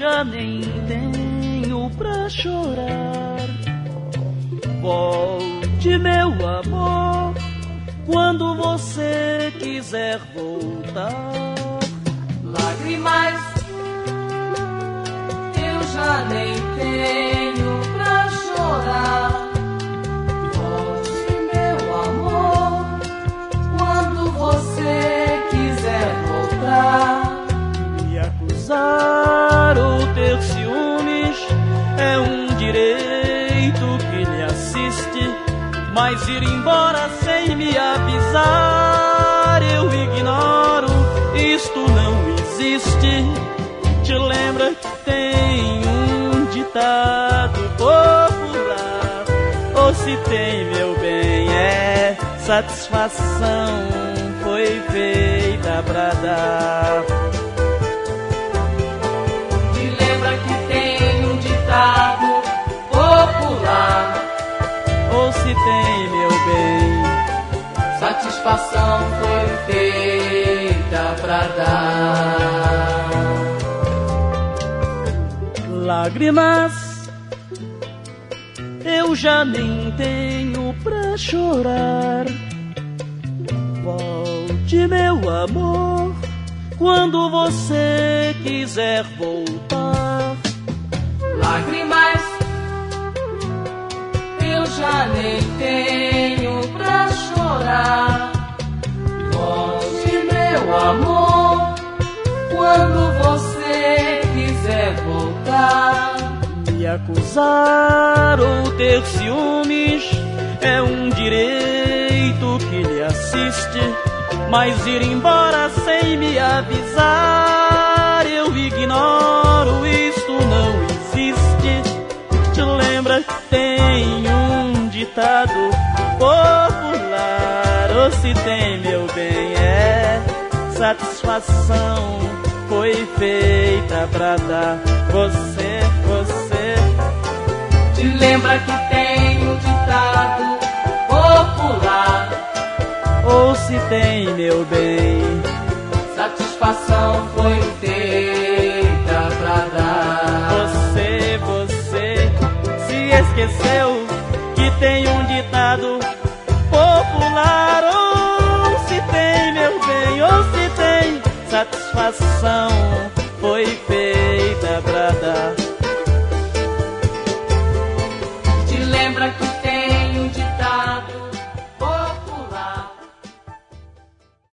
já nem tenho pra chorar. Volte, meu amor, quando você quiser voltar. Lágrimas eu já nem tenho pra chorar. Volte, meu amor, quando você quiser voltar. Me acusar ou ter ciúmes é um direito que lhe assiste, mas ir embora sem me avisar eu ignoro, isto não existe. Te lembra que tem um ditado popular: ou se tem, meu bem, é satisfação foi feita pra dar. Te lembra que tem um ditado popular: ou se tem, meu bem, satisfação foi feita pra dar. Lágrimas eu já nem tenho pra chorar. Volte, meu amor, quando você quiser voltar. Lágrimas eu já nem tenho pra chorar. Volte, meu amor, quando você quiser voltar. Me acusar ou ter ciúmes é um direito que lhe assiste, mas ir embora sem me avisar eu ignoro, isto não existe. Te lembra que tem um ditado popular: ou se tem, meu bem, é satisfação foi feita pra dar. Você te lembra que tem um ditado popular: ou se tem, meu bem, satisfação foi feita pra dar. Você se esqueceu que tem um ditado popular: ou se tem, meu bem, ou se tem, satisfação foi feita pra dar.